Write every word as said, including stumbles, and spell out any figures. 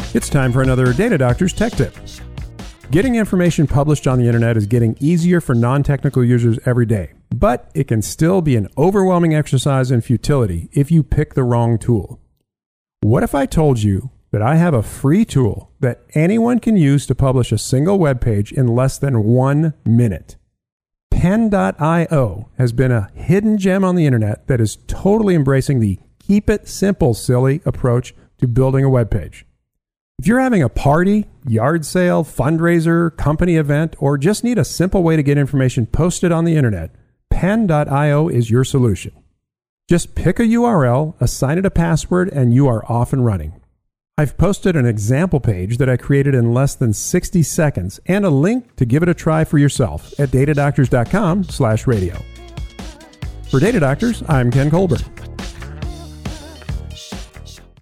It's time for another Data Doctors Tech Tip. Getting information published on the internet is getting easier for non-technical users every day, but it can still be an overwhelming exercise in futility if you pick the wrong tool. What if I told you that I have a free tool that anyone can use to publish a single web page in less than one minute? Pen dot io has been a hidden gem on the internet that is totally embracing the keep it simple, silly approach to building a web page. If you're having a party, yard sale, fundraiser, company event, or just need a simple way to get information posted on the internet, Pen dot io is your solution. Just pick a U R L, assign it a password, and you are off and running. I've posted an example page that I created in less than sixty seconds and a link to give it a try for yourself at datadoctors dot com slash radio. For Data Doctors, I'm Ken Colburn.